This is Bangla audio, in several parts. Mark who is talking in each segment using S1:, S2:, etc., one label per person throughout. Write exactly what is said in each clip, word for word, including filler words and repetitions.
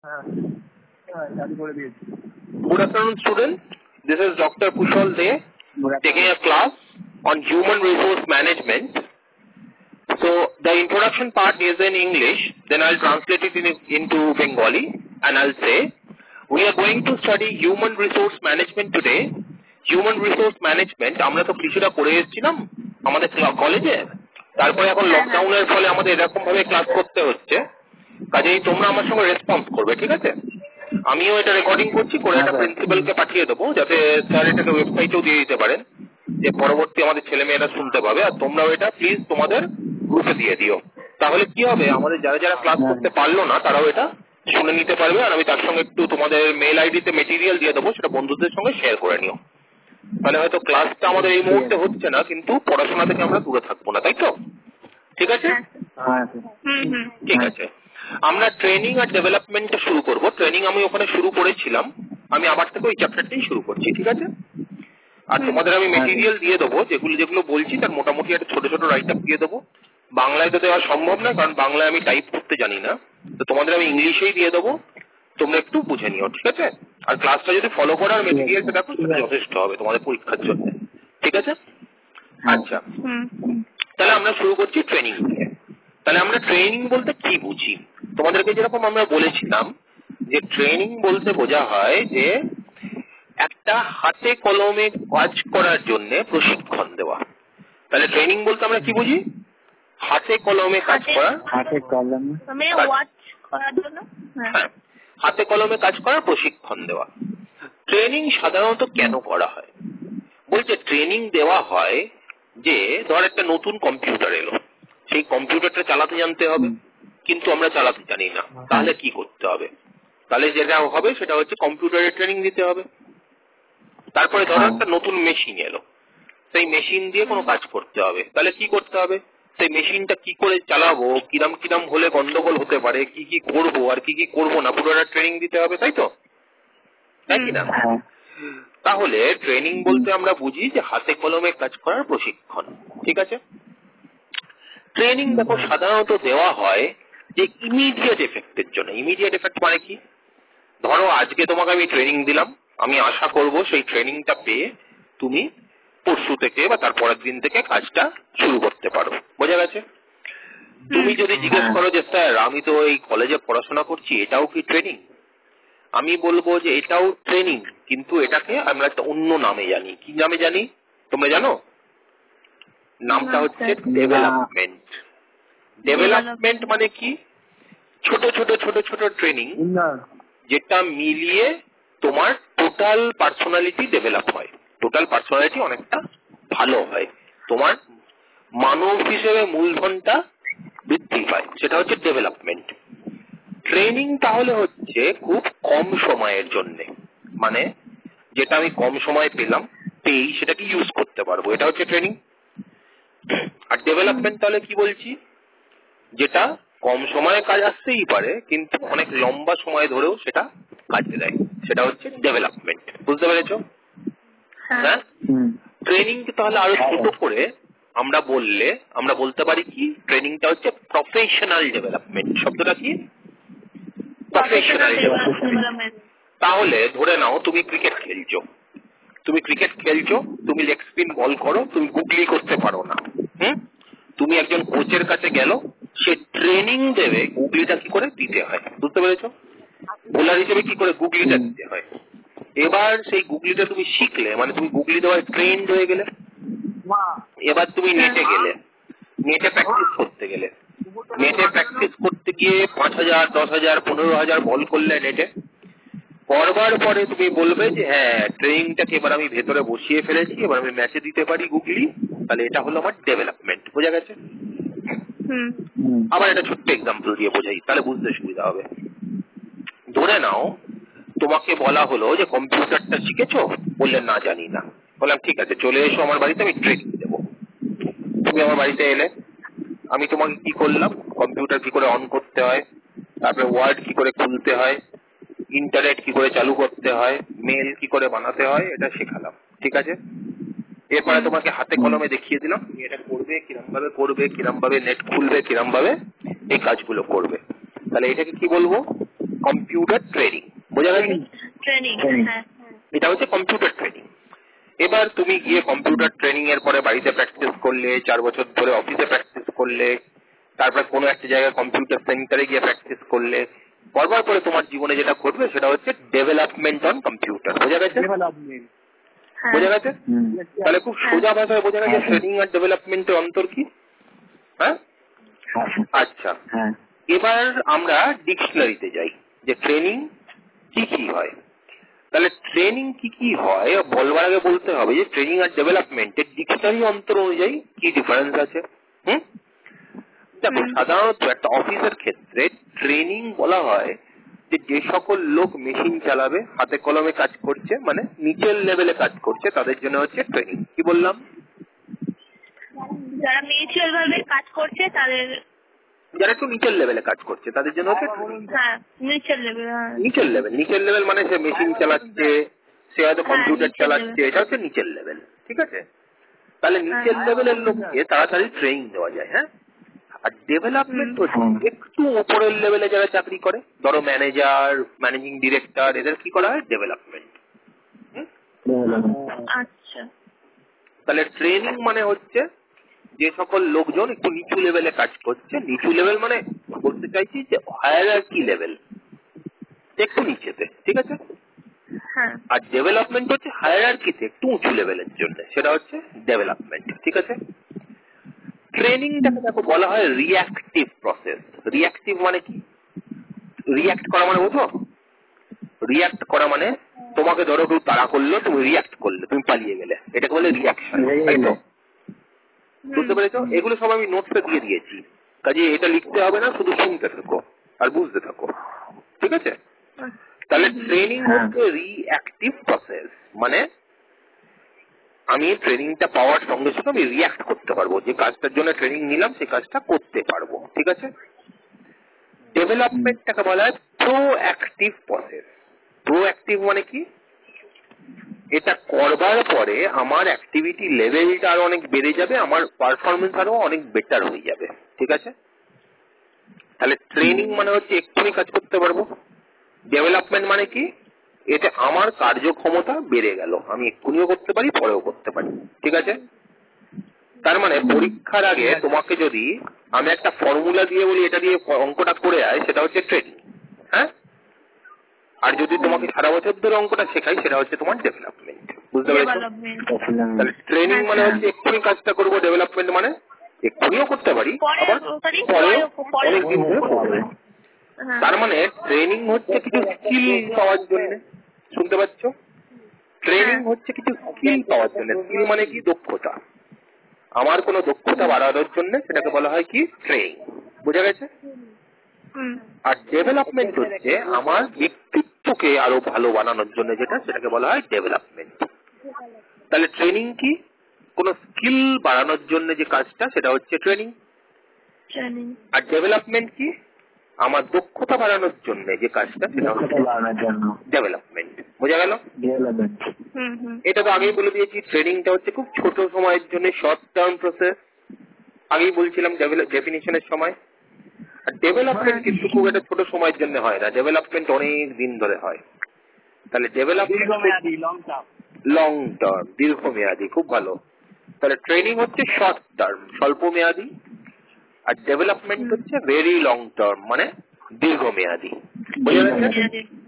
S1: Good afternoon, students. This is Doctor Kushal De taking a class on human resource management. So the introduction part is in English, then I'll translate it in, into Bengali, and I'll say, we are going to study human resource management today. Human resource management, আমরা তো কিছুটা করে এসেছিলাম আমাদের কলেজে, তারপরে এখন লকডাউনের ফলে আমাদের এরকম ভাবে ক্লাস করতে হচ্ছে, কাজেই তোমরা আমার সঙ্গে রেসপন্স করবে, ঠিক আছে? আমিও এটা রেকর্ডিং করছি, করে এটা প্রিন্সিপালকে পাঠিয়ে দেবো, যাতে স্যার এটাকে ওয়েবসাইটেও দিয়ে দিতে পারেন, যে পরবর্তী আমাদের ছেলে মেয়েরা শুনতে পাবে। আর তোমরাও এটা প্লিজ তোমাদের গ্রুপে দিয়ে দিও, তাহলে কি হবে, আমাদের যারা যারা ক্লাস করতে পারলো না তারাও এটা শুনে নিতে পারবে। আর আমি তার সঙ্গে একটু তোমাদের মেল আইডিতে মেটেরিয়াল দিয়ে দেবো, সেটা বন্ধুদের সঙ্গে শেয়ার করে নিও। তাহলে হয়তো ক্লাসটা আমাদের এই মুহূর্তে হচ্ছে না, কিন্তু পড়াশোনা থেকে আমরা দূরে থাকবো না, তাই তো? ঠিক আছে, ঠিক আছে। আমরা ট্রেনিং আর ডেভেলপমেন্টটা শুরু করব। ট্রেনিং আমি ওখানে শুরু করেছিলাম, আমি আবার থেকে ওই চ্যাপ্টারটাই শুরু করছি, ঠিক আছে? আর তোমাদের আমি মেটেরিয়াল দিয়ে দেবো, যেগুলো যেগুলো বলছি তার মোটামুটি একটা ছোট ছোট রাইট আপ দিয়ে দেবো। বাংলায় তো দেওয়া সম্ভব না, কারণ বাংলায় আমি টাইপ করতে জানি না, তো তোমাদের আমি ইংলিশেই দিয়ে দেবো, তোমরা একটু বুঝে নিও, ঠিক আছে? আর ক্লাসটা যদি ফলো করো আর মেটেরিয়ালটা দেখো, সেটা যথেষ্ট হবে তোমাদের পরীক্ষার জন্য, ঠিক আছে? আচ্ছা, তাহলে আমরা শুরু করছি ট্রেনিং দিয়ে। তাহলে আমরা ট্রেনিং বলতে কি বুঝি? তোমাদেরকে যেরকম আমরা বলেছিলাম যে ট্রেনিং বলতে বোঝা হয় যে একটা হাতে কলমে কাজ করার জন্য প্রশিক্ষণ দেওয়া। তাহলে ট্রেনিং বলতে আমরা কি বুঝি? হাতে কলমে কাজ করা,
S2: হাতে কলমে
S1: হ্যাঁ, হাতে কলমে কাজ করার প্রশিক্ষণ দেওয়া। ট্রেনিং সাধারণত কেন করা হয়? বলছে ট্রেনিং দেওয়া হয় যে ধর একটা নতুন কম্পিউটার এলো, সেই কম্পিউটারটা চালাতে জানতে হবে, কিন্তু আমরা চালাতে জানি না, তাহলে কি করতে হবে? তাহলে যেটা হবে সেটা হচ্ছে কম্পিউটারের ট্রেনিং দিতে হবে। তারপরে ধরো একটা নতুন মেশিন এলো, সেই মেশিন দিয়ে কোনো কাজ করতে হবে, তাহলে কি করতে হবে? সেই মেশিনটা কি করে চালাবো, কিরাম কিরাম হলে গন্ডগোল হতে পারে, কি কি করবো আর কি কি করবো না, পুরোটা ট্রেনিং দিতে হবে, তাই তো? তাই কিনা? তাহলে ট্রেনিং বলতে আমরা বুঝি যে হাতে কলমে কাজ করার প্রশিক্ষণ, ঠিক আছে? ট্রেনিং দেখো সাধারণত দেওয়া হয় যে ইমিডিয়েট এফেক্টের জন্য। ইমিডিয়েট এফেক্ট মানে কি? ধরো আজকে তোমাকে আমি ট্রেনিং দিলাম, আমি আশা করব সেই ট্রেনিংটা পেয়ে তুমি পরশু থেকে বা তার পরের দিন থেকে কাজটা শুরু করতে পারো, বোঝা গেছে? তুমি যদি জিজ্ঞেস করো যে স্যার আমি তো এই কলেজে পড়াশোনা করছি, এটাও কি ট্রেনিং? আমি বলবো যে এটাও ট্রেনিং, কিন্তু এটাকে আমরা একটা অন্য নামে জানি। কি নামে জানি তোমরা জানো? নামটা হচ্ছে ডেভেলপমেন্ট। ডেভেলপমেন্ট মানে কি? ছোট ছোট ছোট ছোট ট্রেনিং, যেটা মিলিয়ে তোমার টোটাল পার্সোনালিটি ডেভেলপ হয়, টোটাল পার্সোনালিটি অনেকটা ভালো হয়, তোমার মানব হিসেবে মূলধনটা বৃদ্ধি পায়, সেটা হচ্ছে ডেভেলপমেন্ট। ট্রেনিং তাহলে হচ্ছে খুব কম সময়ের জন্য, মানে যেটা আমি কম সময় পেলাম পেয়েই সেটাকে ইউজ করতে পারবো, এটা হচ্ছে ট্রেনিং। আর ডেভেলপমেন্ট তাহলে কি বলছি? যেটা কম সময়ে কাজ আসতেই পারে, কিন্তু অনেক লম্বা সময় ধরেও সেটা কাজে দেয়, সেটা হচ্ছে ডেভেলপমেন্ট। বুঝতে পেরেছো? হ্যাঁ। ট্রেনিংকে তাহলে আরো ছোট করে আমরা বললে আমরা বলতে পারি কি, ট্রেনিংটা হচ্ছে প্রফেশনাল ডেভেলপমেন্ট। শব্দটা কি? Professional development. তাহলে ধরে নাও তুমি ক্রিকেট খেলছো, তুমি ক্রিকেট খেলছো, তুমি লেগ স্পিন বল করো, তুমি গুগলি করতে পারো না, হুম, তুমি একজন কোচের কাছে গেল, সে ট্রেনিং দেবে গুগলিটা কি করে দিতে হয়। বুঝতে পেরেছো? বোলার হিসেবে কি করে গুগলিটা দিতে হয়। এবার সেই গুগলিটা তুমি শিখলে, মানে তুমি গুগলি দেওয়ার ট্রেন্ড হয়ে গেলে। এবার তুমি নেটে গেলে, নেটে প্র্যাকটিস করতে গেলে, নেটে প্র্যাকটিস করতে গিয়ে পাঁচ হাজার দশ হাজার পনেরো হাজার বল করলে নেটে, করবার পরে তুমি বলবে যে হ্যাঁ ট্রেনিংটাকে এবার আমি ভেতরে বসিয়ে ফেলেছি, এবার আমি ম্যাচে দিতে পারি গুগলি, তাহলে এটা হলো আমার ডেভেলপমেন্ট। বোঝা গেছে? আবার একটা ছোট্ট এক্সাম্পল দিয়ে বোঝাই, তাহলে বুঝতে সুবিধা হবে। ধরে নাও তোমাকে বলা হলো যে কম্পিউটারটা শিখেছো, বললে না জানি না, বললাম ঠিক আছে চলে এসো আমার বাড়িতে, আমি ট্রেনিং দেবো। তুমি আমার বাড়িতে এলে, আমি তোমাকে কি করলাম, কম্পিউটার কি করে অন করতে হয়, তারপরে ওয়ার্ড কি করে খুলতে হয়, ইন্টারনেট কি করে চালু করতে হয়, মেল কি করে বানাতে হয়, এটা শেখালাম, ঠিক আছে? এরপরে তোমাকে হাতে কলমে দেখিয়ে দিলাম তুমি এটা করবে, কিরম ভাবে করবে, কিরম ভাবে নেট খুলবে, কিরম ভাবে এই কাজগুলো করবে। তাহলে এটাকে কি বলবো? কম্পিউটার ট্রেনিং, বোঝা গেছে?
S2: ট্রেনিং, হ্যাঁ,
S1: এটা হচ্ছে কম্পিউটার ট্রেনিং। এবার তুমি গিয়ে কম্পিউটার ট্রেনিং এর পরে বাড়িতে প্র্যাকটিস করলে, চার বছর ধরে অফিসে প্র্যাকটিস করলে, তারপর কোনো একটা জায়গায় কম্পিউটার সেন্টারে গিয়ে প্র্যাকটিস করলে, করবার পরে তোমার জীবনে যেটা ঘটবে সেটা হচ্ছে ডেভেলপমেন্ট অন কম্পিউটার, বোঝা গেছে? বোঝা গেছে? তাহলে খুব সোজা ভাষায় বোঝা গেছে ট্রেনিং আর ডেভেলপমেন্টের অন্তর কি। হ্যাঁ, আচ্ছা, এবার আমরা ডিকশনারিতে যাই যে ট্রেনিং কি কি হয়। তাহলে ট্রেনিং কি কি হয় বলবার আগে বলতে হবে যে ট্রেনিং আর ডেভেলপমেন্টের ডিকশনারি অন্তর অনুযায়ী কি ডিফারেন্স আছে। হুম, দেখো সাধারণত একটা অফিসের ক্ষেত্রে ট্রেনিং বলা হয় যে যে সকল লোক মেশিন চালাবে, হাতে কলমে কাজ করছে, মানে নিচের লেভেলে কাজ করছে, তাদের জন্য হচ্ছে ট্রেনিং। কি বললাম?
S2: যারা মিউচুয়াল ভাবে কাজ করছে তাদের,
S1: যারা একটু নিচের লেভেলে কাজ করছে তাদের জন্য হচ্ছে
S2: নিচের লেভেল।
S1: নিচের লেভেল নিচের লেভেল মানে সে মেশিন চালাচ্ছে, সে হয়তো কম্পিউটার চালাচ্ছে, এটা হচ্ছে নিচের লেভেল। ঠিক আছে, তাহলে নিচের লেভেলের লোককে তাড়াতাড়ি ট্রেনিং দেওয়া যায়। হ্যাঁ, আর ডেভেলপমেন্ট হচ্ছে একটু উপরের লেভেলে যারা চাকরি করে, ধরো ম্যানেজার, ম্যানেজিং ডিরেক্টর, এদের কি করা হয়? ডেভেলপমেন্ট।
S2: আচ্ছা,
S1: তাহলে ট্রেনিং মানে হচ্ছে যে সকল লোকজন একটু নিচু লেভেলে কাজ করছে, নিচু লেভেল মানে বলতে চাইছি যে হায়ারার্কি লেভেল, একটু নিচেতে। ঠিক আছে, আর ডেভেলপমেন্ট হচ্ছে হায়ারার্কিতে একটু উঁচু লেভেলের জন্য, সেটা হচ্ছে ডেভেলপমেন্ট। ঠিক আছে, ট্রেনিংটাকে দেখো বলা হয় রিঅ্যাক্টিভ প্রসেস। রিঅ্যাক্টিভ মানে কি? রিঅ্যাক্ট করা মানে বুঝো? রিঅ্যাক্ট করা মানে তোমাকে ধরো কেউ তাড়া করলো, তুমি রিঅ্যাক্ট করলে, তুমি পালিয়ে গেলে, এটাকে বলে রিঅ্যাকশন। তাই তো? বুঝতে পেরেছো? এগুলো সব আমি নোটসে দিয়ে দিয়েছি, কাজে এটা লিখতে হবে না, শুধু শুনতে থাকো আর বুঝতে থাকো। ঠিক আছে, তাহলে ট্রেনিং হচ্ছে রিঅ্যাক্টিভ প্রসেস, মানে আমি ট্রেনিংটা পাওয়ার সঙ্গে সঙ্গে আমি রিঅ্যাক্ট করতে পারবো, যে কাজটার জন্য ট্রেনিং নিলাম সেই কাজটা করতে পারবো। ঠিক আছে, ডেভেলপমেন্টটাকে বলা হয় প্রোঅ্যাক্টিভ প্রসেস। প্রোঅ্যাক্টিভ মানে কি? এটা করবার পরে আমার অ্যাক্টিভিটি লেভেলটা আরো অনেক বেড়ে যাবে, আমার পারফরমেন্স আরো অনেক বেটার হয়ে যাবে। ঠিক আছে, তাহলে ট্রেনিং মানে হচ্ছে এক্ষুনি কাজ করতে পারবো, ডেভেলপমেন্ট মানে কি? এটা আমার কার্যক্ষমতা বেড়ে গেল, আমি এক্ষুনিও করতে পারি, পরেও করতে পারি। ঠিক আছে, তার মানে পরীক্ষার আগে তোমাকে যদি আমি একটা ফর্মুলা দিয়ে বলি এটা দিয়ে অঙ্কটা করে আয়, সেটা হচ্ছে ট্রেনিং। হ্যাঁ, আর যদি তোমাকে সারা বছর ধরে অঙ্কটা শেখাই, সেটা হচ্ছে তোমার ডেভেলপমেন্ট। বুঝতে পেরেছো? তাহলে ট্রেনিং মানে হচ্ছে এক্ষুনি কাজটা করবো, ডেভেলপমেন্ট মানে এক্ষুনিও করতে পারি, আবার পরেও অনেকদিন ধরে করবো। তার মানে ট্রেনিং হচ্ছে কিছু স্কিল পাওয়ার জন্য। শুনতে পাচ্ছ? ট্রেনিং হচ্ছে কিছু স্কিল পাওয়ার জন্য। স্কিল মানে কি? দক্ষতা। আমার কোনো দক্ষতা বাড়ানোর জন্য সেটাকে বলা হয় কি? ট্রেনিং। বোঝা গেছে? আর ডেভেলপমেন্ট হচ্ছে আমার ব্যক্তিত্বকে আরো ভালো বানানোর জন্য যেটা, সেটাকে বলা হয় ডেভেলপমেন্ট। তাহলে ট্রেনিং কি? কোন স্কিল বাড়ানোর জন্য যে কাজটা, সেটা হচ্ছে ট্রেনিং। আর ডেভেলপমেন্ট কি? আমার দক্ষতা বাড়ানোর জন্য যে কাজটা, সেটা হচ্ছে ডেভেলপমেন্ট। বোঝা গেল? এটা তো আগেই বলে দিয়েছি, ট্রেনিংটা হচ্ছে খুব ছোট সময়ের জন্য, শর্ট টার্ম প্রসেস। আগেই বলছিলাম ডেফিনিশনের সময়। আর ডেভেলপমেন্ট কিন্তু খুব একটা ছোট সময়ের জন্য হয় না, ডেভেলপমেন্ট অনেক দিন ধরে হয়। তাহলে ডেভেলপমেন্ট লং টার্ম, দীর্ঘমেয়াদী। খুব ভালো। তাহলে ট্রেনিং হচ্ছে শর্ট টার্ম, স্বল্প মেয়াদী, আর ডেভেলপমেন্ট হচ্ছে ভেরি লং টার্ম, মানে দীর্ঘমেয়াদী। বুঝা গেছে?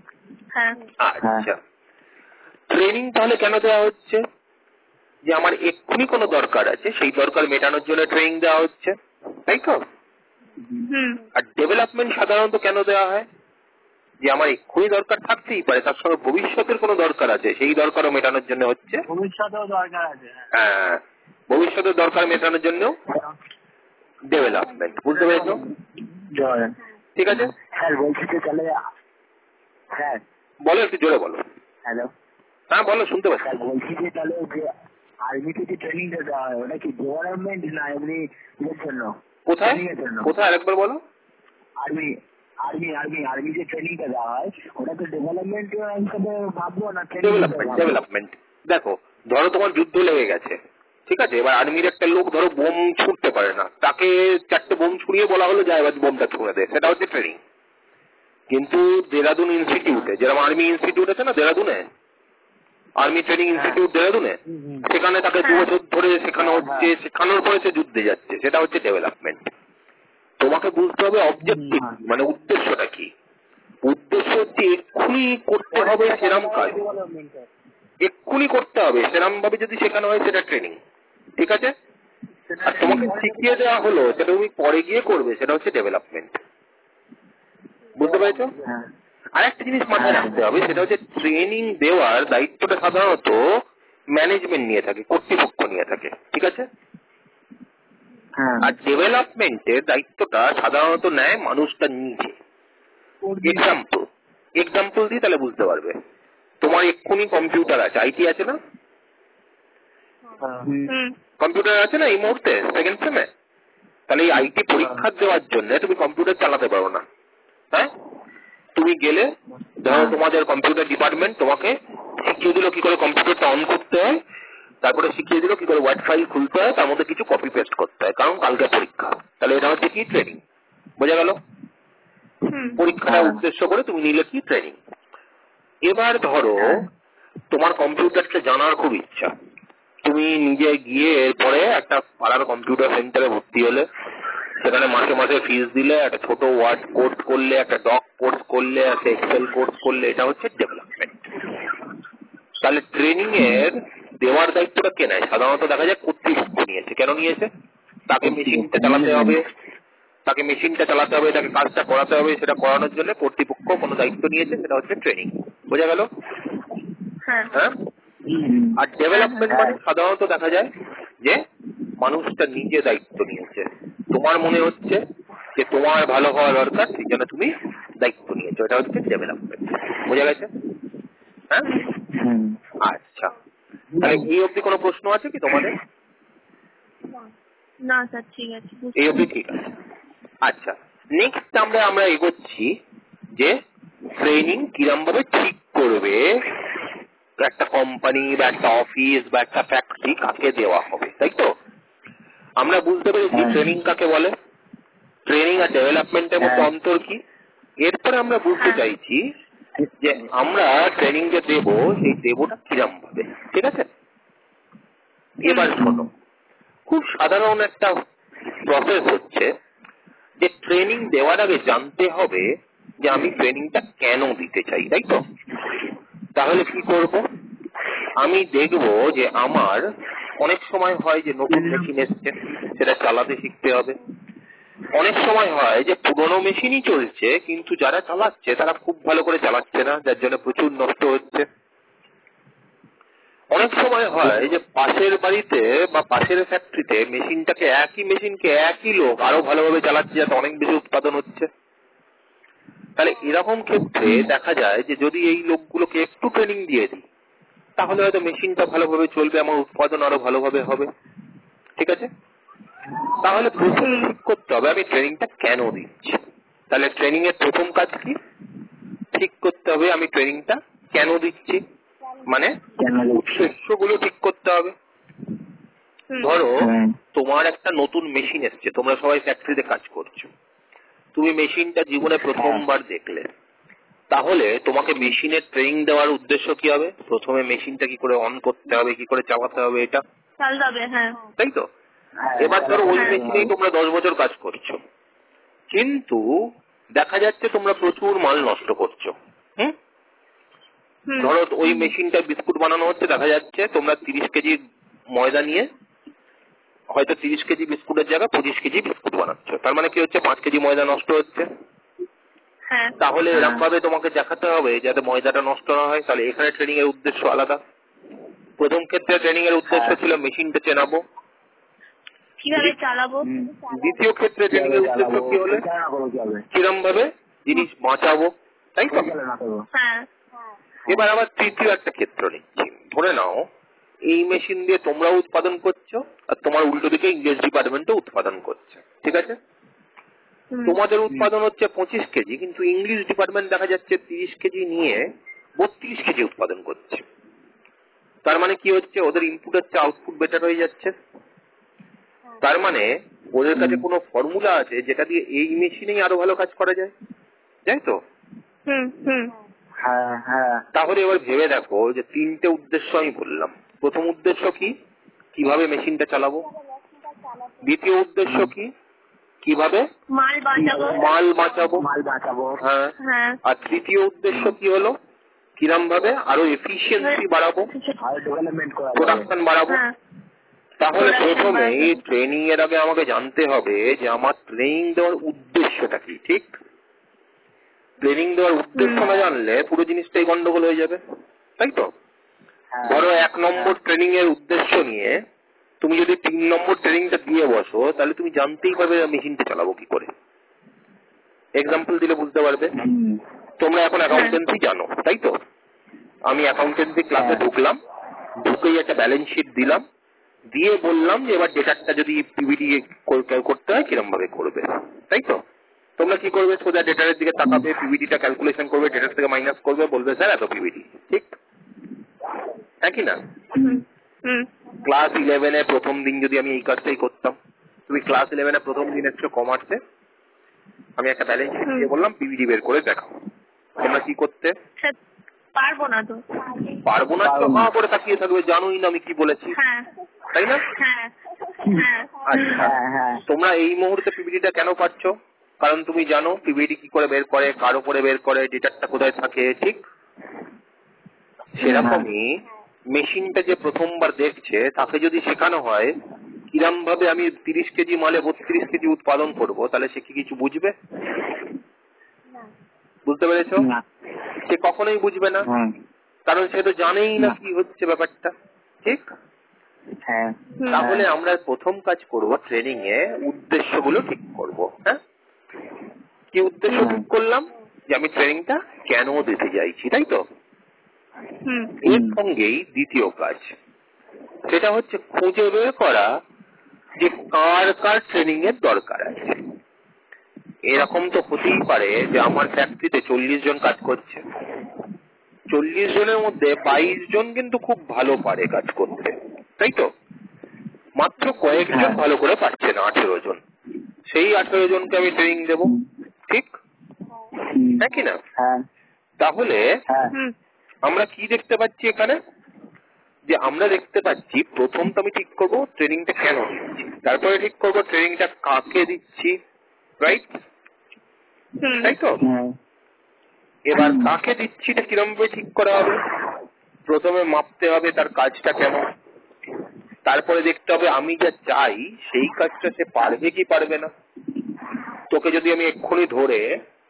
S1: আচ্ছা, ট্রেনিং তাহলে কেন দেওয়া হচ্ছে? যে আমার এক্ষুনি কোনো দরকার আছে, সেই দরকার মেটানোর জন্য ট্রেনিং দেওয়া হচ্ছে, তাই তো? আর ডেভেলপমেন্ট সাধারণত কেন দেওয়া হয়? যে আমার এক্ষুনি দরকার থাকতেই পারে, তার সঙ্গে ভবিষ্যতের কোনো দরকার আছে, সেই দরকারও মেটানোর জন্য হচ্ছে। ভবিষ্যতেও দরকার আছে, হ্যাঁ, ভবিষ্যতের দরকার মেটানোর জন্য ডেভেলপমেন্ট। বুঝতে পেরেছো? ঠিক আছে,
S3: স্যার বলছি যে তাহলে, স্যার
S1: বলো, একটু জোরে বলো।
S3: হ্যালো,
S1: হ্যাঁ বলো, শুনতে পাচ্ছি।
S3: স্যার বলছি যে তাহলে যে আর্মিতে যে ট্রেনিংটা দেওয়া হয়, ওটা কি ডেভেলপমেন্ট না এমনি এর জন্য?
S1: কোথায় কোথায় আরেকবার বলো।
S3: আর্মি আর্মি আর্মি আর্মি যে ট্রেনিংটা দেওয়া হয়, ওটা তো ডেভেলপমেন্ট হিসেবে ভাববো না?
S1: ডেভেলপমেন্ট ডেভেলপমেন্ট দেখো, ধরো তোমার যুদ্ধ লেগে গেছে, ঠিক আছে, এবার আর্মির একটা লোক ধরো বোম ছুটতে পারে না, তাকে চারটে বোম ছুড়িয়ে বলা হলো যা এবার বোমটা ছুড়ে দে, সেটা হচ্ছে ট্রেনিং। কিন্তু দেরাদুন ইনস্টিটিউটে, যেরকম আর্মি ইনস্টিটিউট আছে না দেরাদুনে, আর্মি ট্রেনিং ইনস্টিটিউট দেরাদুনে, সেখানে তাকে দু বছর ধরে শেখানো হচ্ছে, শেখানোর পরে সে যুদ্ধে যাচ্ছে, সেটা হচ্ছে ডেভেলপমেন্ট। তোমাকে বুঝতে হবে অবজেক্টিভ মানে উদ্দেশ্যটা কি। উদ্দেশ্য হচ্ছে এক্ষুনি করতে হবে সেরম কাজ, এক্ষুনি করতে হবে সেরম ভাবে যদি শেখানো হয় সেটা ট্রেনিং, ঠিক আছে। আর তোমাকে শিখিয়ে দেওয়া হলো সেটা তুমি পরে গিয়ে করবে, সেটা হচ্ছে ডেভেলপমেন্ট। বুঝতে পেরেছো? আর একটা জিনিস মাথায় রাখতে হবে, সেটা হচ্ছে ট্রেনিং দেওয়ার দায়িত্বটা সাধারণত ম্যানেজমেন্ট নিয়ে থাকে, কর্তৃপক্ষ নিয়ে থাকে, ঠিক আছে। আর ডেভেলপমেন্টের দায়িত্বটা সাধারণত নেয় মানুষটা নিজে। এক্সাম্পল এক্সাম্পল দিই তাহলে বুঝতে পারবে। তোমার এক্ষুনি কম্পিউটার আছে, আইটি আছে না, কম্পিউটার আছে না এই মুহূর্তে সেকেন্ড সেমে, তাহলে এই আইটি পরীক্ষা দেওয়ার জন্য তুমি কম্পিউটার চালাতে পারো না, হ্যাঁ। তুমি গেলে ধরো তোমাদের কম্পিউটার ডিপার্টমেন্ট তোমাকে শিখিয়ে দিল কি করে কম্পিউটারটা অন করতে হয়, তারপরে শিখিয়ে দিল কি করে ওয়ার্ড ফাইল খুলতে হয়, তার মধ্যে কিছু কপি পেস্ট করতে হয়, কারণ কালকে পরীক্ষা। তাহলে এটা হচ্ছে কি ট্রেনিং, বোঝা গেল। পরীক্ষাটা উদ্দেশ্য করে তুমি নিলে কি ট্রেনিং। এবার ধরো তোমার কম্পিউটারটা জানার খুব ইচ্ছা, তুমি নিজে গিয়ে এরপরে একটা পাড়ার কম্পিউটার সেন্টারে ভর্তি হলে, সেখানে মাসে মাসে ফিস দিলে, একটা ছোট ওয়ার্ড কোর্স করলে, একটা ডক কোর্স করলে, একটা এক্সেল কোর্স করলে, এটা হচ্ছে ডেভেলপমেন্ট। তাহলে ট্রেনিং এর দেওয়ার দায়িত্বটা কে নেয়? সাধারণত দেখা যায় কর্তৃপক্ষ নিয়েছে। কেন নিয়েছে? তাকে মেশিনটা চালাতে হবে, তাকে মেশিনটা চালাতে হবে, তাকে কাজটা করাতে হবে, সেটা করানোর জন্য কর্তৃপক্ষ কোনো দায়িত্ব নিয়েছে, সেটা হচ্ছে ট্রেনিং। বোঝা গেল? হ্যাঁ। আর ডেভেলপমেন্ট মানে সাধারণত দেখা যায় যে মানুষটা নিজে দায়িত্ব নিয়েছে, তোমার মনে হচ্ছে যে তোমার ভালো হওয়া দরকার, সেই জন্য তুমি দায়িত্ব নিয়েছো, এটা হচ্ছে ডেভেলপমেন্ট। বোঝা গেছে? হ্যাঁ, আচ্ছা। তাহলে এই অবধি কোনো প্রশ্ন আছে কি তোমাদের?
S2: না স্যার, ঠিক আছে,
S1: এই অবধি ঠিক আছে। আচ্ছা, নেক্সট আমরা আমরা এগোচ্ছি যে ট্রেনিং কিরম ভাবে ঠিক করবে একটা কোম্পানি বা একটা অফিস বা একটা ফ্যাক্টরি কাকে দেওয়া হবে, তাই তো? আমরা বুঝতে পেরেছি ট্রেনিং কাকে বলে, ট্রেনিং আর ডেভেলপমেন্টের মধ্যে অন্তর কি। এরপরে আমরা বুঝতে চাইছি যে আমরা ট্রেনিং যে দেবো সেই দেবোটা কিরম ভাবে, ঠিক আছে। এবার শোনো, খুব সাধারণ একটা প্রসেস হচ্ছে যে ট্রেনিং দেওয়ার আগে জানতে হবে যে আমি ট্রেনিংটা কেন দিতে চাই, তাই তো। তাহলে কি করব, আমি দেখব যে আমার অনেক সময় হয় যে নতুন মেশিন এসছে, সেটা চালাতে শিখতে হবে। অনেক সময় হয় যে পুরোনো মেশিনই চলছে, কিন্তু যারা চালাচ্ছে তারা খুব ভালো করে চালাচ্ছে না, যার জন্য প্রচুর নষ্ট হচ্ছে। অনেক সময় হয় যে পাশের বাড়িতে বা পাশের ফ্যাক্টরিতে মেশিনটাকে, একই মেশিনকে একই লোক আরো ভালোভাবে চালাচ্ছে, যাতে অনেক বেশি উৎপাদন হচ্ছে। তাহলে এরকম ক্ষেত্রে দেখা যায় যে যদি এই লোকগুলোকে একটু ট্রেনিং দিয়ে দিই, তাহলে হয়তো মেশিনটা ভালোভাবে চলবে, আমার উৎপাদন আরো ভালোভাবে হবে, ঠিক আছে। তাহলে প্রথমে ঠিক করতে হবে আমি ট্রেনিংটা কেন দিচ্ছি। তাহলে ট্রেনিং এর প্রথম কাজ কি, ঠিক করতে হবে আমি ট্রেনিংটা কেন দিচ্ছি, মানে উদ্দেশ্যগুলো ঠিক করতে হবে। ধরো তোমার একটা নতুন মেশিন এসছে, তোমরা সবাই ফ্যাক্টরিতে কাজ করছো, তুমি মেশিনটা জীবনে প্রথমবার দেখলে, তাহলে তোমাকে মেশিনের ট্রেনিং দেওয়ার উদ্দেশ্য কি হবে? প্রথমে মেশিনটা কি করে অন করতে হবে, কি করে চালাতে হবে, এটা
S2: চালাতে হবে, হ্যাঁ,
S1: তাই তো। এবার ধরো ওই মেশিনেই তোমরা দশ বছর কাজ করছো, কিন্তু দেখা যাচ্ছে তোমরা প্রচুর মাল নষ্ট করছো। হুম, ধরো ওই মেশিনটা বিস্কুট বানানো হচ্ছে, দেখা যাচ্ছে তোমরা তিরিশ কেজি ময়দা নিয়ে হয়তো তিরিশ কেজি বিস্কুটের জায়গায় পঁচিশ কেজি বিস্কুট বানাচ্ছ, তার মানে কি হচ্ছে, পাঁচ কেজি ময়দা নষ্ট হচ্ছে। তাহলে এরকম ভাবে তোমাকে দেখাতে হবে যাতে ময়দাটা নষ্ট না হয়। তাহলে এখানে ট্রেনিং এর উদ্দেশ্য আলাদা। প্রথম ক্ষেত্রে ট্রেনিং এর উদ্দেশ্য ছিল মেশিনটা চেনাবো,
S2: কিভাবে চালাবো।
S1: দ্বিতীয় ক্ষেত্রে ট্রেনিং এর উদ্দেশ্য কি হলে কিরম ভাবে জিনিস বাঁচাবো, তাই তো। এবার আবার তৃতীয় একটা ক্ষেত্র নিচ্ছি, ধরে নাও এই মেশিন দিয়ে তোমরা উৎপাদন করছো আর তোমার উল্টো দিকে ইংরেজ ডিপার্টমেন্টও উৎপাদন করছে, ঠিক আছে। তোমাদের উৎপাদন হচ্ছে পঁচিশ কেজি, কিন্তু ইংলিশ ডিপার্টমেন্ট দেখা যাচ্ছে তিরিশ কেজি নিয়ে বত্রিশ কেজি উৎপাদন করছে। তার মানে কি হচ্ছে, ওদের ইনপুটের চেয়ে আউটপুট বেটার হয়ে যাচ্ছে। তার মানে ওদের কাছে কোনো ফর্মুলা আছে যেটা দিয়ে এই মেশিনেই আরো ভালো কাজ করা যায়, তাই তো।
S2: হুম হুম
S3: হ্যাঁ হ্যাঁ
S1: তাহলে এবার ভেবে দেখো যে তিনটে উদ্দেশ্য আমি বললাম। প্রথম উদ্দেশ্য কি, কিভাবে মেশিনটা চালাবো। দ্বিতীয় উদ্দেশ্য কি, কিভাবে
S2: মাল বাঁচাবো।
S1: মাল বাঁচাবো।
S3: মাল বাঁচাবো।
S1: হ্যাঁ।
S2: হ্যাঁ।
S1: আর তৃতীয় উদ্দেশ্য কি হলো, কিরম ভাবে আরো এফিসিয়েন্সি বাড়াবো,
S3: আর ডেভেলপমেন্ট করা যাবে।
S1: প্রোডাকশন বাড়াবো।
S2: হ্যাঁ।
S1: তাহলে
S2: Production
S1: প্রথমে
S2: বাড়াতে
S1: এই
S2: হবে।
S1: ট্রেনিং এর আগে আমাকে জানতে হবে যে আমার ট্রেনিং দেওয়ার উদ্দেশ্যটা কি। ঠিক, ট্রেনিং দেওয়ার উদ্দেশ্য না জানলে পুরো জিনিসটাই গন্ডগোল হয়ে যাবে, তাই তো।
S3: হ্যাঁ,
S1: ধরো এক নম্বর ট্রেনিং এর উদ্দেশ্য নিয়ে তুমি যদি তিন নম্বর ট্রেনিংটা দিয়ে বসো, তাহলে তুমি জানতেই পারবে মেশিনটা চালাবো কি করে। এক্সাম্পল দিলে বুঝতে পারবে।
S3: হুম,
S1: তোমরা এখন অ্যাকাউন্টেন্সি জানো, তাই তো। আমি অ্যাকাউন্টেন্সি ক্লাসে
S3: হ্যাঁ।
S1: ঢুকলাম, ঢুকেই একটা ব্যালেন্স শিট দিলাম, দিয়ে বললাম যে এবার ডেটাটা যদি পিভিডি করতে হয় কিরম ভাবে করবে, তাই তো। তোমরা কি করবে, সোজা ডেটার দিকে তাকাবে, পিভিডিটা ক্যালকুলেশন করবে, ডেটার থেকে মাইনাস করবে, বলবে স্যার এত পিভিডি। ঠিক, হ্যাঁ কি না।
S2: হুম হুম
S1: ক্লাস ইলেভেনে প্রথম দিন যদি আমি এই কাজটাই করতাম, তুমি ক্লাস ইলেভেনে প্রথম দিন এসছো কমার্সে, আমি একটা ব্যালেন্স শিট দিয়ে বললাম পিভিডি বের করে দেখাও, তোমরা কি করতে
S2: পারবো না তো।
S1: পারবো না তো, হা করে তাকিয়ে থাকবে, জানোই না আমি কি বলেছি,
S2: হ্যাঁ
S1: তাই না।
S2: হ্যাঁ হ্যাঁ
S1: আচ্ছা,
S3: হ্যাঁ, হ্যাঁ।
S1: তোমরা এই মুহূর্তে পিভিডিটা কেন পাচ্ছ, কারণ তুমি জানো পিভিডি কি করে বের করে, কার উপরে বের করে, ডেটাটা কোথায় থাকে। ঠিক, সেরকমই মেশিনটা যে প্রথমবার দেখছে তাকে যদি শেখানো হয় কিরম ভাবে আমি তিরিশ কেজি মালে বত্রিশ কেজি উৎপাদন করব, তাহলে সে কি কিছু বুঝবে? বুঝতে পেরেছ?
S3: না।
S1: সে কখনোই বুঝবে না,
S3: হুম,
S1: কারণ সে তো জানেই না
S3: না।
S1: কি হচ্ছে ব্যাপারটা। ঠিক,
S3: হ্যাঁ।
S1: তাহলে আমরা প্রথম কাজ করব ট্রেনিং এ উদ্দেশ্যগুলো ঠিক করব। হ্যাঁ, কি উদ্দেশ্য ঠিক করলাম, যে আমি ট্রেনিংটা কেন দিতে চাইছি, তাই তো।
S2: হুম
S1: এর সঙ্গেই দ্বিতীয় কাজ, সেটা হচ্ছে খুঁজে বের করা যে কার কার ট্রেনিং এর দরকার আছে। এরকম তো হতেই পারে যে আমার ফ্যাক্টরিতে চল্লিশ জন কাজ করছে, চল্লিশ জনের মধ্যে বাইশ জন কিন্তু খুব ভালো পারে কাজ করতে, তাই তো। মাত্র কয়েকজন ভালো করে পারছে না, আঠেরো জন। সেই আঠেরো জনকে আমি ট্রেনিং দেবো। ঠিক, হ্যাঁ কি না। তাহলে
S3: হ্যাঁ।
S1: আমরা কি দেখতে পাচ্ছি এখানে, যে আমরা দেখতে পাচ্ছি প্রথম তো আমি ঠিক করবো ট্রেনিংটা কেন দিচ্ছি, তারপরে ঠিক করবো ট্রেনিংটা কাকে দিচ্ছি, রাইট, তাই তো। এবার কাকে দিচ্ছি এটা কিরম ভাবে ঠিক করা হবে, প্রথমে মাপতে হবে তার কাজটা কেমন, তারপরে দেখতে হবে আমি যা চাই সেই কাজটা সে পারবে কি পারবে না। তোকে যদি আমি এক্ষুনি ধরে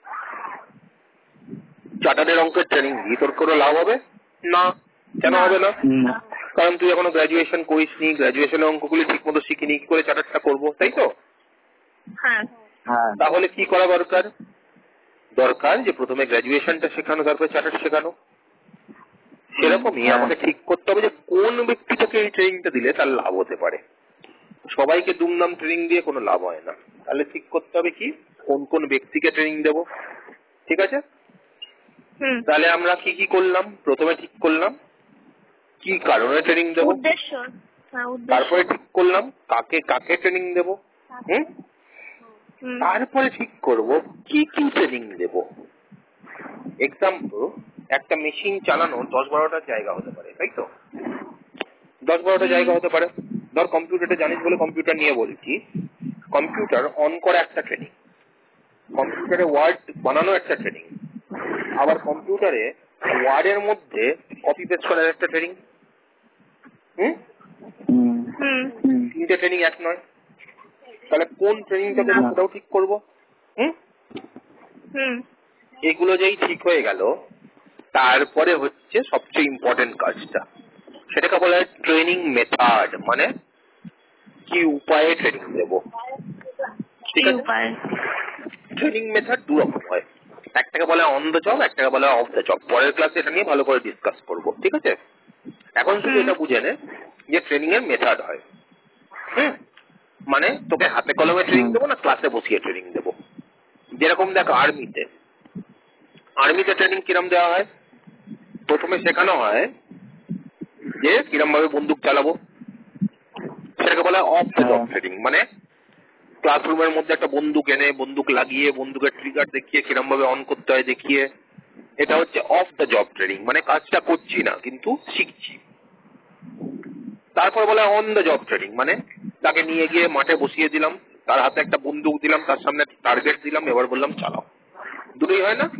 S1: চার্টার্ডের অঙ্কের ট্রেনিং দিই, তোর কোনো লাভ হবে না। কেন হবে না, কারণ তুই এখনো গ্রাজুয়েশন করিসনি, গ্রাজুয়েশনের অঙ্কগুলি ঠিক মতো শিখিনি, কি করে চার্টার্ডটা করবো, তাই তো। তাহলে কি করা দরকার, দরকার যে প্রথমে গ্রাজুয়েশনটা শেখানো, তারপরে চার্টার্ড শেখানো। সেরকমই আমাকে ঠিক করতে হবে যে কোন ব্যক্তিটাকে এই ট্রেনিংটা দিলে তার লাভ হতে পারে। সবাইকে দুমদাম ট্রেনিং দিয়ে কোনো লাভ হয় না, তাহলে ঠিক করতে হবে কি কোন কোন ব্যক্তিকে ট্রেনিং দেব। ঠিক আছে, তাহলে আমরা কি কি করলাম, প্রথমে ঠিক করলাম কি কারণে ট্রেনিং দেব,
S2: উদ্দেশ্য,
S1: তারপরে ঠিক করলাম কাকে কাকে ট্রেনিং দেব, হুম, তারপরে ঠিক করব কি কি ট্রেনিং দেব। এক্সাম্পল, একটা মেশিন চালানোর দশ বারোটা জায়গা হতে পারে, তাই তো। দশ বারোটা জায়গা হতে পারে। ধর কম্পিউটারটা জানিস বলে কম্পিউটার নিয়ে বলছি, কম্পিউটার অন করা একটা ট্রেনিং, কম্পিউটারে ওয়ার্ড বানানো একটা ট্রেনিং, আবার কম্পিউটারে ওয়ার্ডের মধ্যে কপি পেস্ট করার একটা ট্রেনিং। হুম, তিনটে ট্রেনিং এক নয়, তাহলে কোন ট্রেনিংটা দেবো সেটাও ঠিক করবো। হুম, এগুলো যেই ঠিক হয়ে গেল, তারপরে হচ্ছে সবচেয়ে ইম্পর্টেন্ট কাজটা, সেটাকে বলা হয় ট্রেনিং মেথড, মানে কি উপায়ে ট্রেনিং দেব। ঠিক আছে, ট্রেনিং মেথড দু রকম হয়, একটাকে বলা হয় অন দ্য জব, একটাকে বলা হয় অফ দ্য জব। পরের ক্লাসে এটা নিয়ে ভালো করে ডিসকাস করবো, ঠিক আছে। এখন শুধু এটা বুঝে নে যে ট্রেনিং এর মেথড হয়। হুম, মানে তোকে হাতে কলমে ট্রেনিং দেবো না ক্লাসে বসিয়ে ট্রেনিং দেবো। যেরকম দেখ আর্মিতে, আর্মিতে ট্রেনিং কিরম দেওয়া হয়, প্রথমে শেখানো হয় যে কিরম ভাবে বন্দুক চালাবো, সেটাকে বলা হয় অফ দ্য জব ট্রেনিং। মানে ক্লাসরুমের মধ্যে একটা বন্দুক এনে বন্দুক লাগিয়ে বন্দুকের ট্রিগার দেখিয়ে কিরম ভাবে অন করতে হয় দেখিয়ে এটা হচ্ছে অফ দ্য জব ট্রেনিং, মানে কাজটা করছি না কিন্তু শিখছি। তারপর বলা অন দ্য জব ট্রেনিং, মানে তাকে নিয়ে গিয়ে মাঠে বসিয়ে দিলাম, তার হাতে একটা বন্দুক দিলাম, তার সামনে টার্গেট দিলাম, এবার বললাম চালাও। দুটোই হয় না?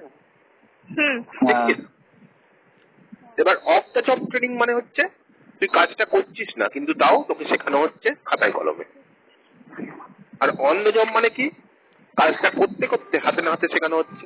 S1: এবার অফ দ্য জব ট্রেনিং মানে হচ্ছে তুই কাজটা করছিস না কিন্তু তাও তোকে শেখানো হচ্ছে খাতায় কলমে। আর অন দ্য জব মানে কি, কাজটা করতে করতে হাতে না হাতে শেখানো হচ্ছে।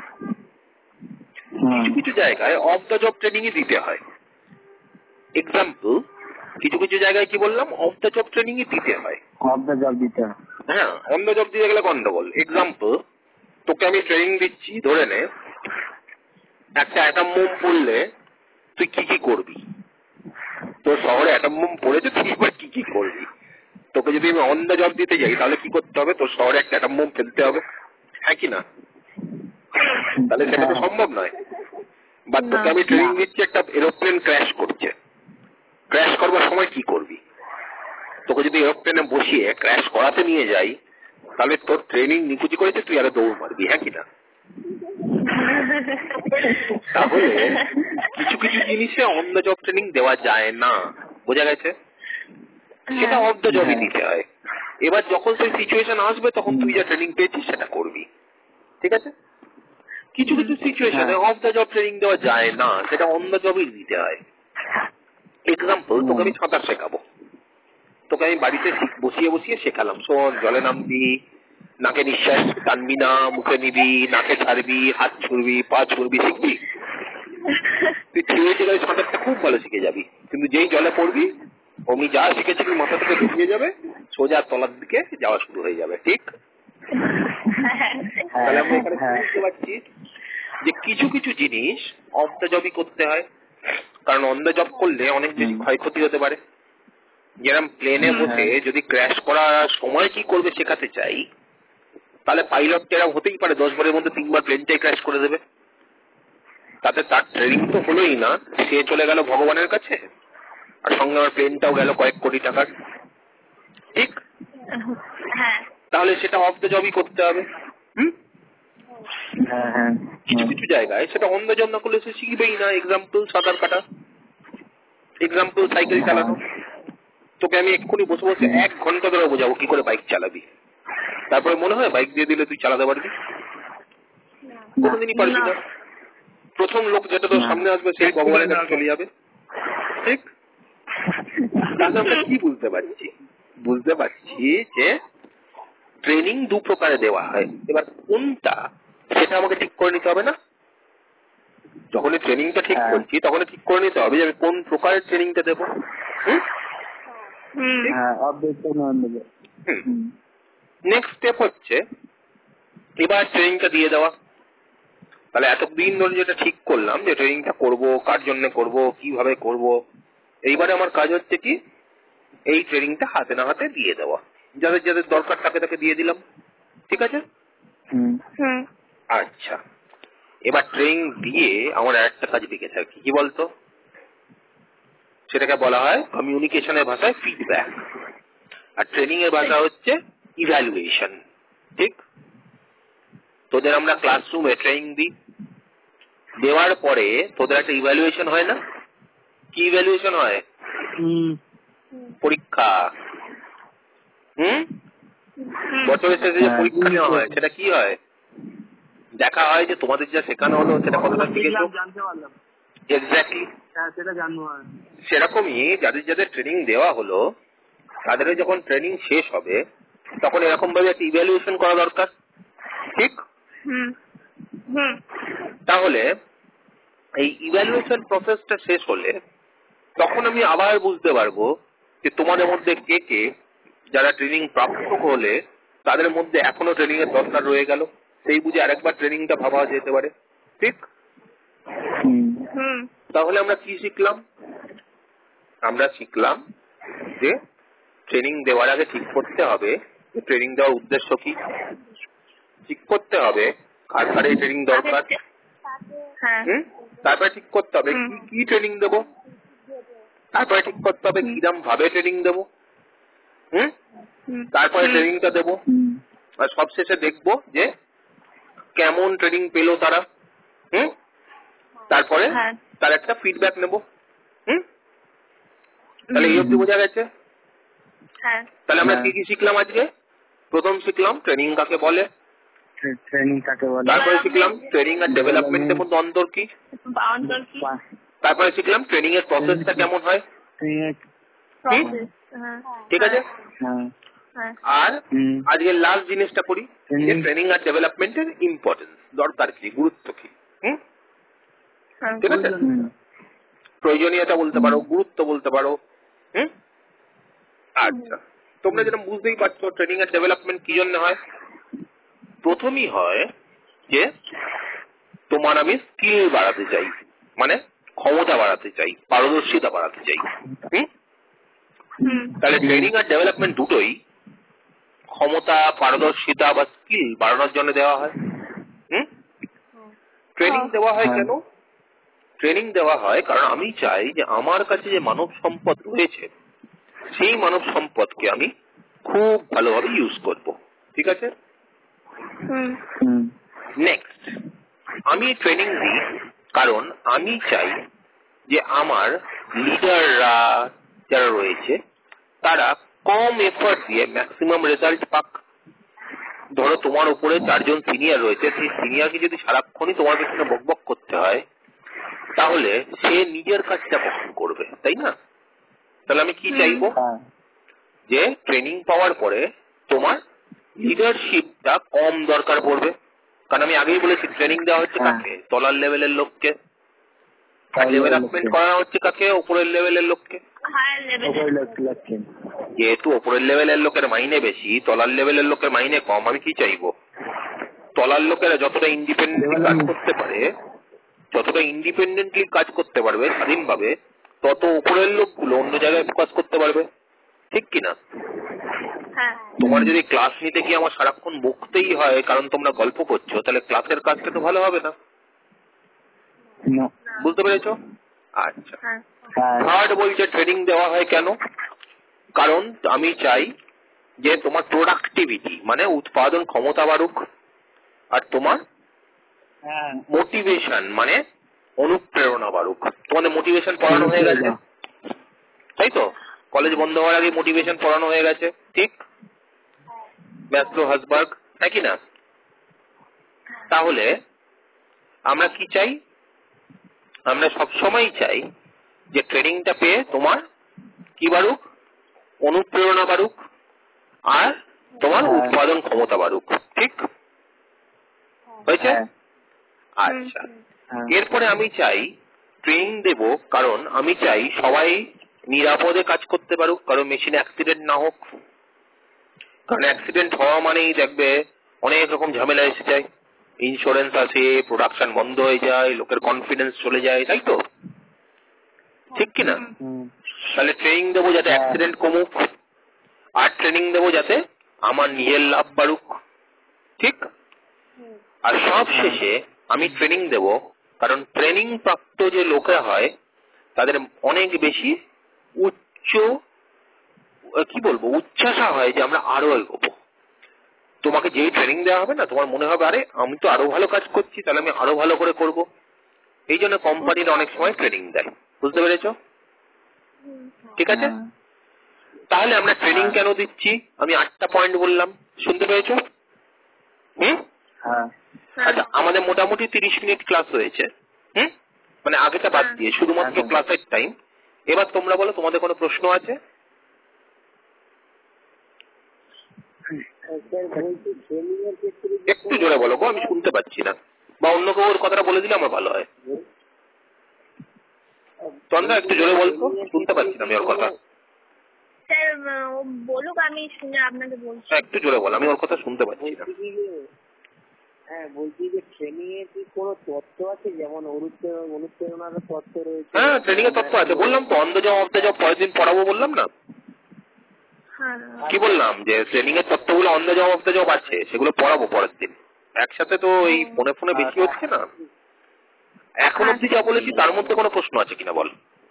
S1: কিছু কিছু জায়গায় অফ দ্য জব ট্রেনিং দিতে হয়। এক্সাম্পল, কিছু কিছু জায়গায় কি বললাম, অফ দ্য জব ট্রেনিং দিতে হয়।
S3: অফ দ্য জব দিতে হয়,
S1: হ্যাঁ, অন দ্য জব দিতে গেলে গন্ডগোল। এক্সাম্পল, তোকে আমি ট্রেনিং দিচ্ছি, ধরে নে একটা অ্যাটম বোম পড়লে তুই কি কি করবি, তোর শহরে অ্যাটম বোম পড়েছে, তুই এবার কি কি করবি। তোকে যদি আমি অন দ্য জব দিতে যাই তাহলে কি করতে হবে, তোর শহরে একটা অ্যাটম বোম ফেলতে হবে, হ্যাঁ কি না? তাহলে সেটা তো সম্ভব নয়। বা তোকে আমি ট্রেনিং দিচ্ছি একটা এরোপ্লেন ক্র্যাশ করছে, ক্র্যাশ করবার সময় কি করবি। তোকে যদি এরোপ্লেনে বসিয়ে ক্র্যাশ করাতে নিয়ে যাই তাহলে তোর ট্রেনিং নিকুচি করেছে, তুই আরো দৌড় মারবি, হ্যাঁ কিনা? তাহলে কিছু কিছু জিনিসে অন দ্য জব ট্রেনিং দেওয়া যায় না, বোঝা গেছে? সেটা অফ দ্য জবই দিতে হয়। এবার যখন সেই সিচুয়েশন আসবে তখন তুই যা ট্রেনিং পেয়েছিস সেটা করবি, ঠিক আছে? কিছু কিছু সিচুয়েশনে অফ দ্য জব ট্রেনিং দেওয়া যায় না, সেটা অন দ্য জবই দিতে হয়। এক্সাম্পল, তোকে আমি সাঁতার শেখাবো, তোকে আমি বাড়িতে বসিয়ে বসিয়ে শেখালাম, শোন জলে নামবি, নাকে নিঃশ্বাস টানবি না, মুখে নিবি, নাকে ছাড়বি, হাত ছুড়বি, পা ছুড়বি, শিখবি। তুই থিওরিটিক্যাল সাঁতারটা খুব ভালো শিখে যাবি, কিন্তু যেই জলে পড়বি অমনি যা শিখেছিলি মাথা থেকে ঢুকিয়ে যাবে, সোজা তলার দিকে যাওয়া শুরু হয়ে যাবে, ঠিক? তাহলে আমরা এখানে বুঝতে পারছি যে কিছু কিছু জিনিস অফ দ্য জবই করতে হয়, কারণ অন দ্য জব করলে অনেক বেশি ক্ষয়ক্ষতি হতে পারে। যেরকম প্লেনে বসে যদি ক্র্যাশ করার সময় কি করবে শেখাতে চাই, তাহলে পাইলট এরকম হতেই পারে দশ বারের মধ্যে তিনবার প্লেনটাই ক্র্যাশ করে দেবে, তাতে তার ট্রেনিং তো হলোই না, সে চলে গেল ভগবানের কাছে, আর সঙ্গে আমার প্লেনটাও গেল কয়েক কোটি টাকার, ঠিক? তাহলে সেটা অফ দ্য জবই করতে হবে। হুম, কিছু কিছু জায়গায় সেটা অন দ্য জব না করলে সে শিখবেই না। এক্সাম্পল, সাঁতার কাটা, এক্সাম্পল সাইকেল চালানো। তোকে আমি এক্ষুনি বসে বসে এক ঘন্টা ধরে বোঝাবো কি করে বাইক চালাবি, তারপরে মনে হয় বাইক দিয়ে দিলে তুই চালাতে পারবি? কোনোদিনই পারবি না। প্রথম লোক যেটা তোর সামনে আসবে সেই ভগবানের কাছে চলে যাবে, ঠিক? তাহলে আমরা কি বুঝতে পারছি? বুঝতে পারছি যে ট্রেনিং দু প্রকারে দেওয়া হয়। এবার কোনটা সেটা আমাকে ঠিক করে নিতে হবে না? যখনই ট্রেনিংটা ঠিক করছি তখনই ঠিক করে নিতে হবে যে আমি কোন প্রকারের ট্রেনিংটা দেবো। নেক্সট স্টেপ হচ্ছে এবার ট্রেনিংটা দিয়ে দেওয়া। তাহলে এতদিন ধরে যেটা ঠিক করলাম যে ট্রেনিংটা করবো, কার জন্য করবো, কিভাবে করব, এইবারে আমার কাজ হচ্ছে কি এই ট্রেনিংটা হাতে না হাতে দিয়ে দেওয়া। যাদের যাদের দরকার তাকে তাকে দিয়ে দিলাম, ঠিক আছে? আচ্ছা, এবার ট্রেনিং দিয়ে আমার একটা কাজ বেঁকে থাকে, কি বলতো? সেটাকে বলা হয় কমিউনিকেশনের ভাষায় ফিডব্যাক, আর ট্রেনিং এর ভাষা হচ্ছে ইভ্যালুয়েশন, ঠিক? তোদের আমরা ক্লাসরুমে ট্রেনিং দিই, দেওয়ার পরে তোদের একটা ইভ্যালুয়েশন হয় না? কি ইভ্যালুয়েশন হয়? পরীক্ষা। হুম, বছরের শেষে যে পরীক্ষা নেওয়া হয় সেটা কি হয়? দেখা হয় যে তোমাদের যা শেখানো হলো সেটা কতটা শিখেছো। এক্স্যাক্টলি, সেরকমই যাদের যাদের ট্রেনিং দেওয়া হলো তাদের যখন ট্রেনিং শেষ হবে তখন এরকম ভাবে একটা ইভ্যালুয়েশন করা দরকার, ঠিক? তাহলে এই ইভ্যালুয়েশন প্রসেসটা শেষ হলে তখন আমি আবার বুঝতে পারবো যে তোমাদের মধ্যে কে কে যারা ট্রেনিং প্রাপ্ত হলে তাদের মধ্যে এখনো ট্রেনিং এর দরকার রয়ে গেল, সেই বুঝে আরেকবার ট্রেনিংটা ভাবা যেতে পারে, ঠিক? তাহলে আমরা কি শিখলাম? আমরা শিখলাম যে ট্রেনিং দেওয়ার আগে ঠিক করতে হবে ট্রেনিং দেওয়ার উদ্দেশ্য কি, ঠিক করতে হবে কার কার এই ট্রেনিং দরকার, তারপরে ঠিক করতে হবে কি কি ট্রেনিং দেবো, তারপরে ঠিক করতে হবে কিরম ভাবে ট্রেনিং দেবো, হুম, তারপরে ট্রেনিংটা দেবো, আর সবশেষে দেখবো যে কেমন ট্রেনিং পেলো তারা। হুম তারপরে
S2: হ্যাঁ।
S1: তার একটা ফিডব্যাক নেব। হুম তাহলে এই অবধি বোঝা গেছে?
S2: হ্যাঁ।
S1: তাহলে আমরা কি কি শিখলাম আজকে? প্রথম শিখলাম ট্রেনিং কাকে বলে,
S3: ট্রেনিং কাকে বলে,
S1: তারপরে শিখলাম ট্রেনিং আর ডেভেলপমেন্টের মধ্যে অন্তর কি,
S2: অন্তর কি,
S1: তারপরে শিখলাম ট্রেনিং এর প্রসেসটা কেমন হয়।
S2: প্রসেস। হ্যাঁ
S1: ঠিক আছে?
S2: হ্যাঁ।
S1: আর আজকে লাস্ট জিনিসটা করি যে ট্রেনিং আর ডেভেলপমেন্টের ইম্পর্টেন্স, দরকার কি, গুরুত্ব কি। হুম ঠিক আছে? প্রয়োজনীয়তা বলতে পারো, গুরুত্ব বলতে পারো। হুম আচ্ছা, তোমরা যেটা বুঝতেই পারছো ট্রেনিং আর ডেভেলপমেন্ট কি জন্য হয়। প্রথমই হয় যে তোমার আমি স্কিল বাড়াতে চাই, মানে ক্ষমতা বাড়াতে চাই, পারদর্শিতা বাড়াতে চাই। হুম তাহলে ট্রেনিং আর ডেভেলপমেন্ট দুটোই ক্ষমতা, পারদর্শিতা বা স্কিল বাড়ানোর জন্য দেওয়া হয়। হুম ট্রেনিং দেওয়া হয় কেন? ট্রেনিং দেওয়া হয় কারণ আমি চাই যে আমার কাছে যে মানব সম্পদ রয়েছে সেই মানব সম্পদকে আমি খুব ভালোভাবে ইউজ করব। ঠিক আছে? নেক্সট, আমি ট্রেনিং দিই কারণ আমি চাই যে আমার লিডাররা যারা রয়েছে তারা কম এফর্ট দিয়ে ম্যাক্সিমাম রেজাল্ট পাক। ধরো তোমার উপরে চারজন সিনিয়র রয়েছে, সেই সিনিয়রকে যদি সারাক্ষণই তোমার পেছনে বকবক করতে হয় তাহলে সে নিজের কাজটা কখন করবে, তাই না? তাহলে আমি কি চাইবো যে ট্রেনিং পাওয়ার পরে তোমার লিডারশিপটা কম দরকার পড়বে। কারণ আমি আগেই বলেছি ট্রেনিং দেওয়া হচ্ছে কাকে? তলার লেভেলের লোককে। আর ডেভেলপমেন্ট করা হচ্ছে কাকে? উপরের লেভেলের লোককে। যেহেতু উপরের লেভেলের লোকের মাইনে বেশি, তলার লেভেলের লোকের মাইনে কম, আমি কি চাইবো তলার লোকেরা যতটা ইন্ডিপেন্ডেন্টলি কাজ করতে পারে, যতটা ইন্ডিপেন্ডেন্টলি কাজ করতে পারবে স্বাধীনভাবে, তত উপরের লোকগুলো অন্য জায়গায় ফোকাস করতে পারবে। ঠিক কিনা? তোমার যদি ক্লাস নিতে গিয়ে আমার সারাক্ষণ বকতেই হয় কারণ তোমরা গল্প করছো, তাহলে ক্লাসের কাজটা তো ভালো হবে না। বুঝতে পেরেছো? আচ্ছা, থার্ড বলছে ট্রেনিং দেওয়া হয় কেন? কারণ আমি চাই যে তোমার প্রোডাক্টিভিটি মানে উৎপাদন ক্ষমতা বাড়ুক, আর তোমার মোটিভেশন মানে অনুপ্রেরণা বাড়ুক। তোমাদের মোটিভেশন পড়ানো হয়ে গেছে, তাই তো? কলেজ বন্ধ হওয়ার আগে মোটিভেশন পড়ানো হয়ে গেছে, ঠিক? ম্যাসলো, হাসবার্গ, হ্যাঁ কি না? তাহলে আমরা কি চাই? আমরা সবসময় চাই যে ট্রেনিংটা পেয়ে তোমার কি বাড়ুক? অনুপ্রেরণা বাড়ুক আর তোমার উৎপাদন ক্ষমতা বাড়ুক। ঠিক হয়েছে? আচ্ছা, এরপরে আমি চাই ট্রেনিং দেব কারণ আমি চাই সবাই নিরাপদে কাজ করতে পারুক, কারণ মেশিনে অ্যাক্সিডেন্ট না হোক। কারণ অ্যাক্সিডেন্ট হওয়া মানেই দেখবে অনেক রকম ঝামেলা এসে যায়, ইন্স্যুরেন্স আসে, প্রোডাকশন বন্ধ হয়ে যায়, লোকের কনফিডেন্স চলে যায়, তাই তো? ঠিক কিনা? তাহলে ট্রেনিং দেবো যাতে অ্যাক্সিডেন্ট কমুক, আর ট্রেনিং দেবো যাতে আমার নিজের লাভ বাড়ুক। ঠিক? আর সব শেষে আমি ট্রেনিং দেব কারণ ট্রেনিং প্রাপ্ত যে লোকেরা হয় তাদের অনেক বেশি উচ্চ কি বলবো উচ্চাসা হয় যে আমরা আরো এগোবো। তোমাকে যেই ট্রেনিং দেওয়া হবে না, তোমার মনে হবে আরে আমি তো আরো ভালো কাজ করছি, তাহলে আমি আরো ভালো করে করব। এই জন্য কোম্পানির অনেক সময় ট্রেনিং দেয়। বুঝতে পেরেছো? ঠিক আছে, তাহলে আমরা ট্রেনিং কেন দিচ্ছি আমি আটটা পয়েন্ট বললাম, শুনতে পেরেছো? হুম আচ্ছা, আমাদের মোটামুটি তিরিশ মিনিট ক্লাস হয়েছে। হুম মানে আগেটা বাদ দিয়ে শুধুমাত্র ক্লাসের টাইম। এবার তোমরা বলো তোমাদের কোনো প্রশ্ন আছে? একটু জোরে বলো গো, আমি শুনতে পাচ্ছি না, বা অন্য কেউ ওর কথাটা বলে দিলে আমার ভালো হয়। তন্দ্রা একটু জোরে বলতো, শুনতে পাচ্ছি না আমি ওর কথা।
S2: স্যার বলুক, আমি শুনে আপনাকে বলছি।
S1: একটু জোরে বল, আমি ওর কথা শুনতে পাচ্ছি না।
S3: হ্যাঁ বলছি যে ট্রেনিং এর কি কোনো তত্ত্ব আছে, যেমন অনুপ্রেরণার তত্ত্ব রয়েছে?
S1: হ্যাঁ, ট্রেনিং এর তত্ত্ব আছে, বললাম তো on the job off the job পরের দিন পড়াবো বললাম না? কি বললাম যে ট্রেনিং এর তত্ত্বগুলো on the job off the job আছে, সেগুলো পড়াবো পরের দিন। একসাথে তো এই ফোনে ফোনে বেশি হচ্ছে না। এখন অব্দি যা বলেছি তার মধ্যে কোনো প্রশ্ন আছে কিনা বল?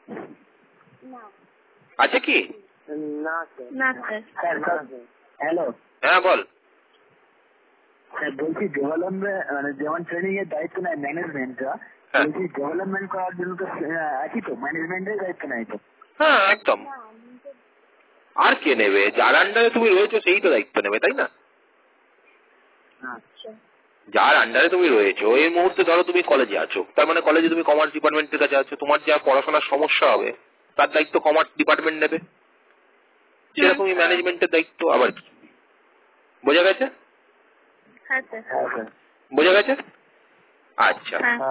S1: আছে কি?
S3: না স্যার। হ্যালো,
S1: হ্যাঁ বল।
S3: স্যার বলছি ডেভেলপমেন্ট মানে যেমন ট্রেনিং এর দায়িত্ব নেয় ম্যানেজমেন্টরা, বলছি ডেভেলপমেন্ট করার জন্য তো একই তো, ম্যানেজমেন্টের দায়িত্ব নেয় তো।
S1: হ্যাঁ একদম, আর কে নেবে? যার আন্ডারে তুমি রয়েছো সেই তো দায়িত্ব নেবে, তাই না?
S2: আচ্ছা
S1: যার আন্ডারে তুমি রয়েছো, এই মুহূর্তে ধরো তুমি কলেজে আছো, তার মানে কলেজে তুমি কমার্স ডিপার্টমেন্টের কাছে আছো, তোমার যা পড়াশোনার সমস্যা হবে তার দায়িত্ব কমার্স ডিপার্টমেন্ট নেবে, সেরকমই ম্যানেজমেন্টের দায়িত্ব। আবার কি, বোঝা গেছে?
S2: হ্যাঁ স্যার
S3: হ্যাঁ স্যার।
S1: বোঝা গেছে? আচ্ছা।
S2: হ্যাঁ